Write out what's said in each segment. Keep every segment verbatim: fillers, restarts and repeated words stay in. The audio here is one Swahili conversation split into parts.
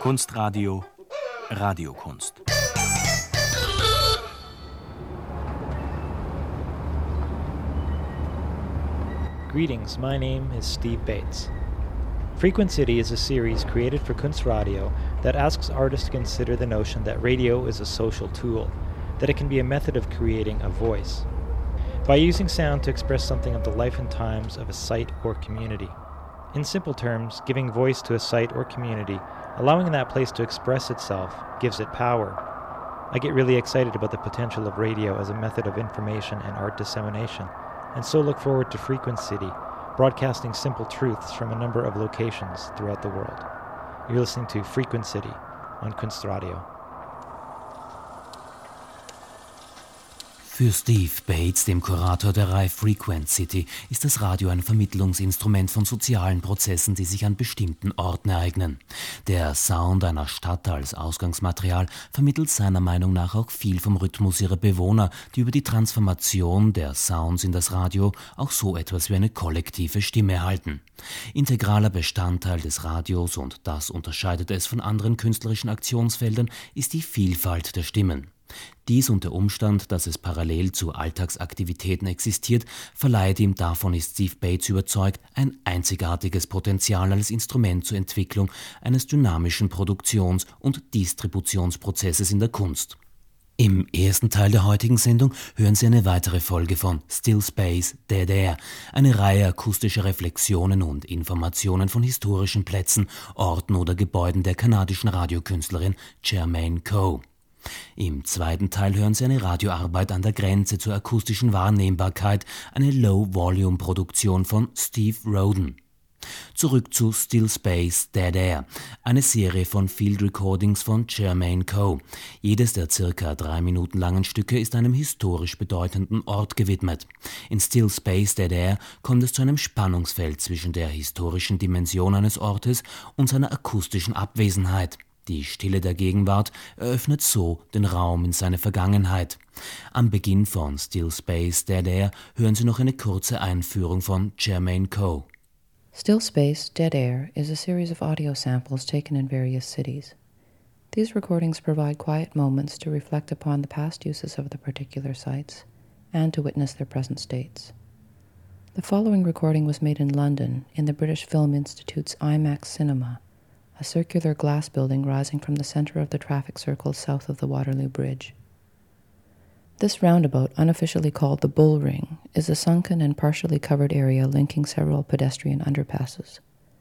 Kunstradio Radiokunst. Greetings, my name is Steve Bates. Frequent City is a series created for Kunstradio that asks artists to consider the notion that radio is a social tool, that it can be a method of creating a voice, by using sound to express something of the life and times of a site or community. In simple terms, giving voice to a site or community, allowing that place to express itself, gives it power. I get really excited about the potential of radio as a method of information and art dissemination, and so look forward to Frequent City, broadcasting simple truths from a number of locations throughout the world. You're listening to Frequent City on Kunstradio. Für Steve Bates, dem Kurator der Reihe Frequent City, ist das Radio ein Vermittlungsinstrument von sozialen Prozessen, die sich an bestimmten Orten ereignen. Der Sound einer Stadt als Ausgangsmaterial vermittelt seiner Meinung nach auch viel vom Rhythmus ihrer Bewohner, die über die Transformation der Sounds in das Radio auch so etwas wie eine kollektive Stimme erhalten. Integraler Bestandteil des Radios, und das unterscheidet es von anderen künstlerischen Aktionsfeldern, ist die Vielfalt der Stimmen. Dies und der Umstand, dass es parallel zu Alltagsaktivitäten existiert, verleiht ihm, davon ist Steve Bates überzeugt, ein einzigartiges Potenzial als Instrument zur Entwicklung eines dynamischen Produktions- und Distributionsprozesses in der Kunst. Im ersten Teil der heutigen Sendung hören Sie eine weitere Folge von Still Space, Dead Air, eine Reihe akustischer Reflexionen und Informationen von historischen Plätzen, Orten oder Gebäuden der kanadischen Radiokünstlerin Germaine Coe. Im zweiten Teil hören Sie eine Radioarbeit an der Grenze zur akustischen Wahrnehmbarkeit, eine Low-Volume-Produktion von Steve Roden. Zurück zu Still Space, Dead Air, eine Serie von Field Recordings von Germaine Coe. Jedes der circa drei Minuten langen Stücke ist einem historisch bedeutenden Ort gewidmet. In Still Space, Dead Air kommt es zu einem Spannungsfeld zwischen der historischen Dimension eines Ortes und seiner akustischen Abwesenheit. Die Stille der Gegenwart eröffnet so den Raum in seine Vergangenheit. Am Beginn von Still Space, Dead Air hören Sie noch eine kurze Einführung von Germaine Coe. Still Space, Dead Air is a series of audio samples taken in various cities. These recordings provide quiet moments to reflect upon the past uses of the particular sites and to witness their present states. The following recording was made in London in the British Film Institute's IMAX Cinema, a circular glass building rising from the center of the traffic circle south of the Waterloo Bridge. This roundabout, unofficially called the Bull Ring, is a sunken and partially covered area linking several pedestrian underpasses.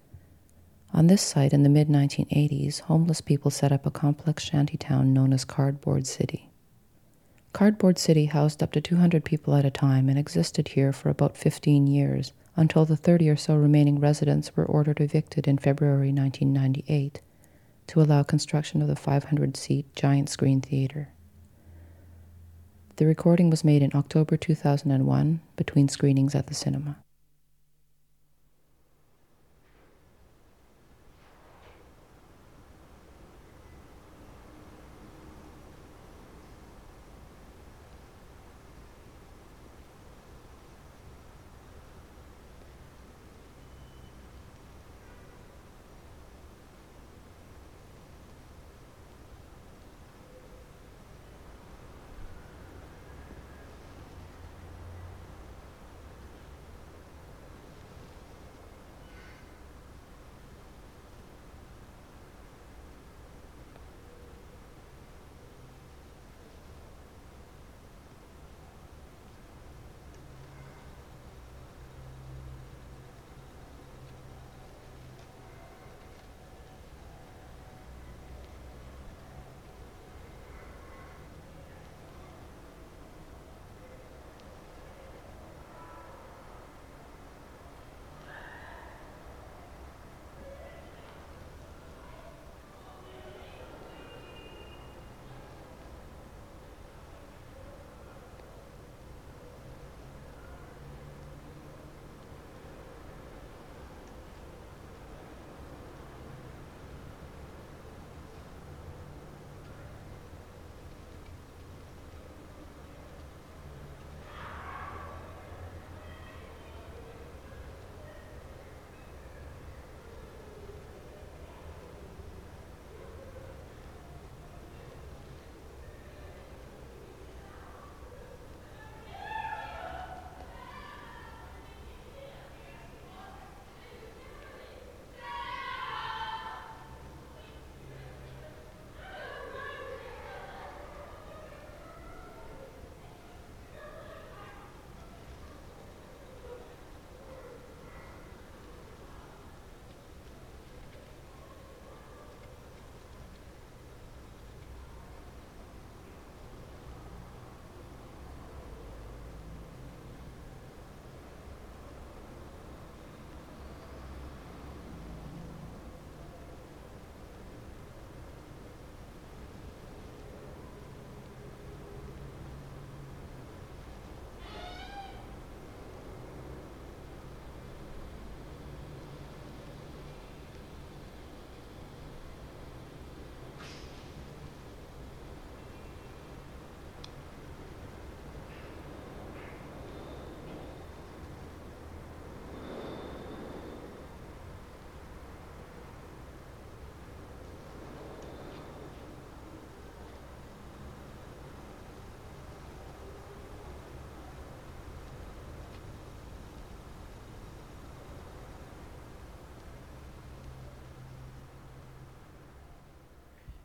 On this site in the mid nineteen eighties, homeless people set up a complex shantytown known as Cardboard City. Cardboard City housed up to two hundred people at a time and existed here for about fifteen years, until the thirty or so remaining residents were ordered evicted in February nineteen ninety-eight to allow construction of the five hundred seat giant screen theater. The recording was made in October two thousand one between screenings at the cinema.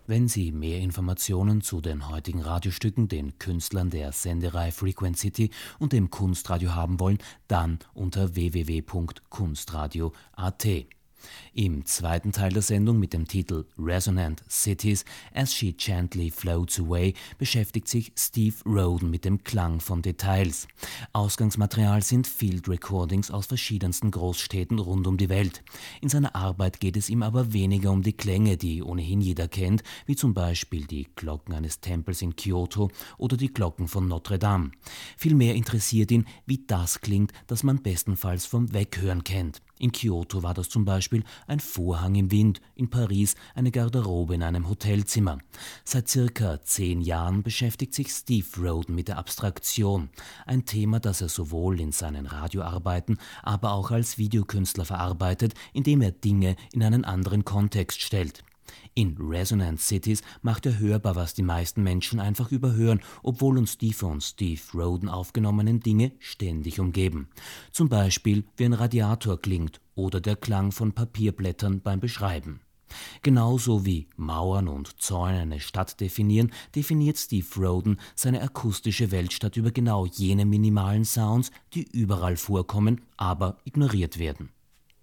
Wenn Sie mehr Informationen zu den heutigen Radiostücken, den Künstlern der Sendereihe Frequencity und dem Kunstradio haben wollen, dann unter w w w punkt kunstradio punkt a t. Im zweiten Teil der Sendung mit dem Titel Resonant Cities As She Gently Floats Away beschäftigt sich Steve Roden mit dem Klang von Details. Ausgangsmaterial sind Field Recordings aus verschiedensten Großstädten rund um die Welt. In seiner Arbeit geht es ihm aber weniger um die Klänge, die ohnehin jeder kennt, wie zum Beispiel die Glocken eines Tempels in Kyoto oder die Glocken von Notre Dame. Vielmehr interessiert ihn, wie das klingt, das man bestenfalls vom Weghören kennt. In Kyoto war das zum Beispiel ein Vorhang im Wind, in Paris eine Garderobe in einem Hotelzimmer. Seit circa zehn Jahren beschäftigt sich Steve Roden mit der Abstraktion, ein Thema, das er sowohl in seinen Radioarbeiten, aber auch als Videokünstler verarbeitet, indem er Dinge in einen anderen Kontext stellt. In Resonant Cities macht er hörbar, was die meisten Menschen einfach überhören, obwohl uns die von Steve Roden aufgenommenen Dinge ständig umgeben. Zum Beispiel, wie ein Radiator klingt oder der Klang von Papierblättern beim Beschreiben. Genauso wie Mauern und Zäune eine Stadt definieren, definiert Steve Roden seine akustische Weltstadt über genau jene minimalen Sounds, die überall vorkommen, aber ignoriert werden.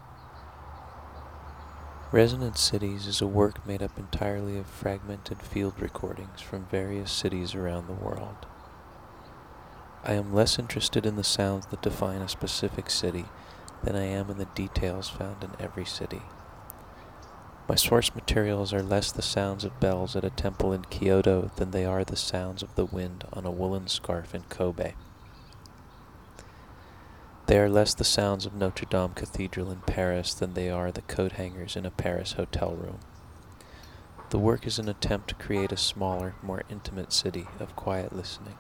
Resonant Cities is a work made up entirely of fragmented field recordings from various cities around the world. I am less interested in the sounds that define a specific city than I am in the details found in every city. My source materials are less the sounds of bells at a temple in Kyoto than they are the sounds of the wind on a woolen scarf in Kobe. They are less the sounds of Notre Dame Cathedral in Paris than they are the coat hangers in a Paris hotel room. The work is an attempt to create a smaller, more intimate city of quiet listening.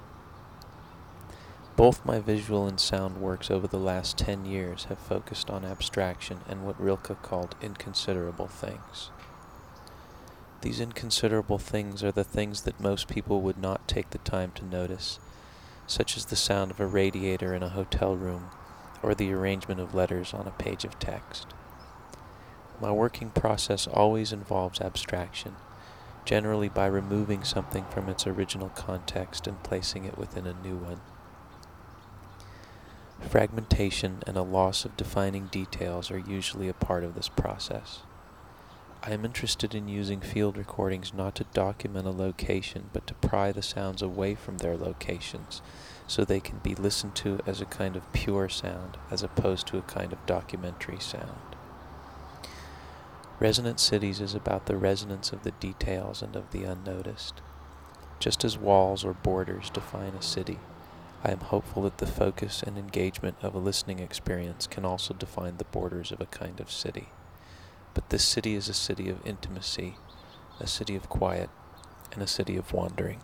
Both my visual and sound works over the last ten years have focused on abstraction and what Rilke called inconsiderable things. These inconsiderable things are the things that most people would not take the time to notice, such as the sound of a radiator in a hotel room, or the arrangement of letters on a page of text. My working process always involves abstraction, generally by removing something from its original context and placing it within a new one. Fragmentation and a loss of defining details are usually a part of this process. I am interested in using field recordings not to document a location, but to pry the sounds away from their locations, so they can be listened to as a kind of pure sound, as opposed to a kind of documentary sound. Resonant Cities is about the resonance of the details and of the unnoticed. Just as walls or borders define a city, I am hopeful that the focus and engagement of a listening experience can also define the borders of a kind of city. But this city is a city of intimacy, a city of quiet, and a city of wandering.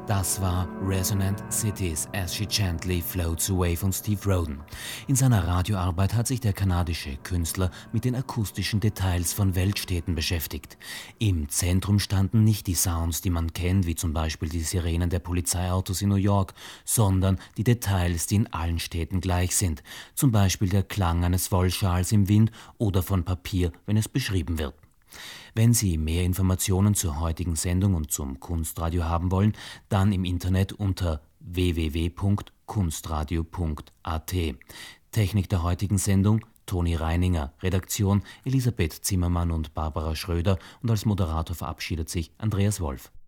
Das war Resonant Cities as She Gently Floats Away von Steve Roden. In seiner Radioarbeit hat sich der kanadische Künstler mit den akustischen Details von Weltstädten beschäftigt. Im Zentrum standen nicht die Sounds, die man kennt, wie zum Beispiel die Sirenen der Polizeiautos in New York, sondern die Details, die in allen Städten gleich sind. Zum Beispiel der Klang eines Wollschals im Wind oder von Papier, wenn es beschrieben wird. Wenn Sie mehr Informationen zur heutigen Sendung und zum Kunstradio haben wollen, dann im Internet unter w w w punkt kunstradio punkt a t. Technik der heutigen Sendung Toni Reininger, Redaktion Elisabeth Zimmermann und Barbara Schröder und als Moderator verabschiedet sich Andreas Wolf.